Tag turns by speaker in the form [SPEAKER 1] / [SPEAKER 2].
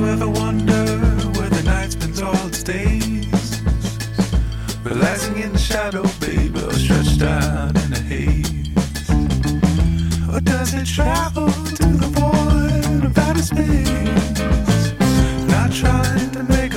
[SPEAKER 1] ever wonder where the night spends all its days? Relaxing in the shadow, baby, or stretched out in a haze? Or does it travel to the void of outer space? Not trying to make